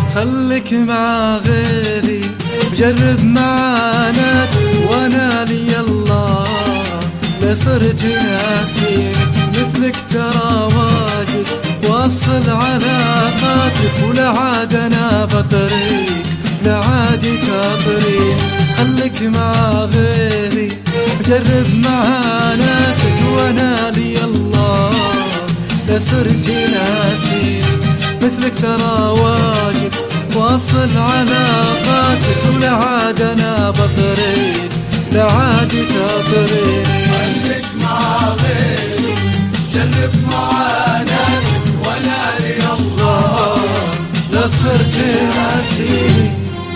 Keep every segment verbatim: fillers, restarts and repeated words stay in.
خلك مع غيري جرب معاناتك، وانا لي الله لا صرت ناسيك، مثلك ترى واجد واصل علاقاتك، ولا عاد انا بطريق لا عادي تطريق. خلك مع غيري جرب معاناتك، وانا لي الله لا صرت ناسيك، مثلك ترى واجد واصل علاقاتك، ولا عاد انا بطريق لا عادي تطريق. خليك مع غيري جرب معاناتك، وانا لي الله لا صرت ناسيك.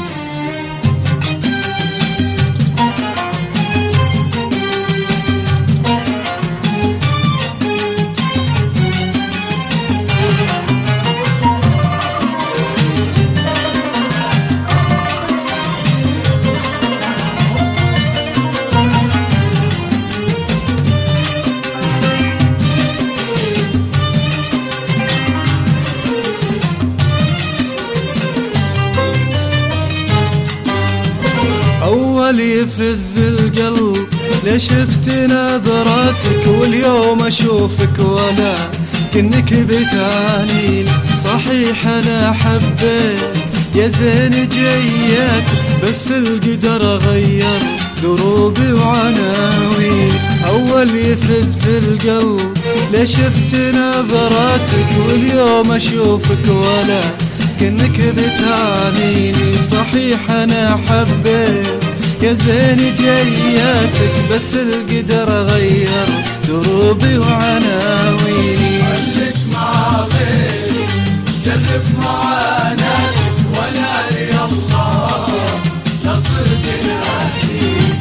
أول يفز القلب ليش شفت نظراتك، واليوم أشوفك ولا كأنك بتعنين. صحيح أنا حبيت يا زين جياتك، بس القدر غير دروبي وعناوين. أول يفز القلب ليش شفت نظراتك، واليوم أشوفك ولا كأنك بتعنيني. صحيح أنا حبيت يا زين جياتك، بس القدر غير دروبي وعناويني. خليك مع غيري جرب معاناتك، وانا لي الله لا صرت ناسيك.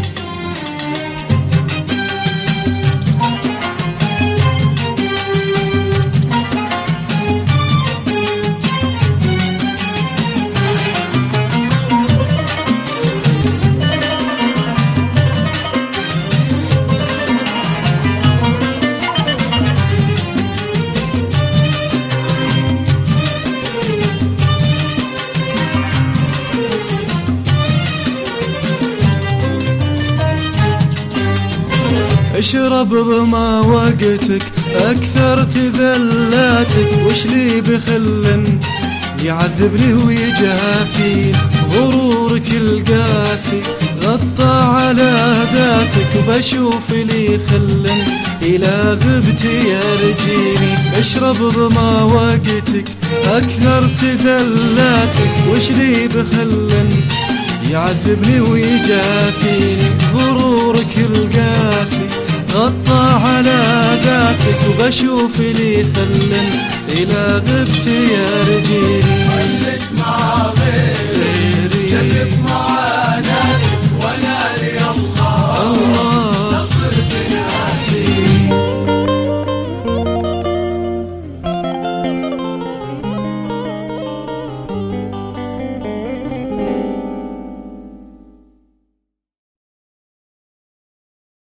اشرب ظما وقتك اكثر تزلاتك، وش لي بخل يعذبني ويجافيني. غرورك القاسي غطى على ذاتك، وبشوف لي خل الى غبتي يرجيني. اشرب ظما وقتك اكثر تزلاتك، وش لي بخل يعذبني ويجافيني. غرورك القاسي غطى على ذاتك، وبشوف لي خل إلى غبتي يرجيني.